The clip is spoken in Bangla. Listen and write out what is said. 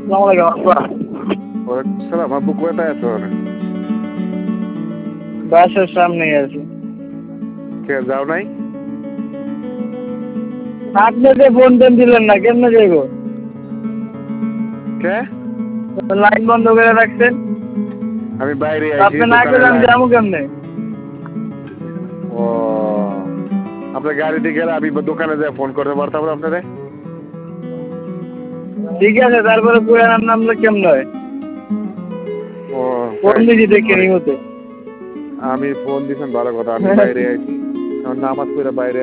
সালাম আব্বু কোথায় আছো? বাসার সামনেই আছে। কে যাও নাই? আপনি যে ফোন টোন দিলেন না, কেমনে যাইব? কে? লাইন বন্ধ করে রাখছেন। আমি বাইরে আইছি। আপনি না গেলে আমি যাবো কেমনে? ও আপনার গাড়িতে গেলে আমি দোকানে যাই ফোন করতে পারতাম না আপনারে। ঠিক আছে, তারপরে পুরানার নামলে কেমন হয়? ও ফোন দিছি দেখে নিমতে। আমি ফোন দিছেন ভালো কথা, আমি বাইরে আইছি নামাজ পড়ে বাইরে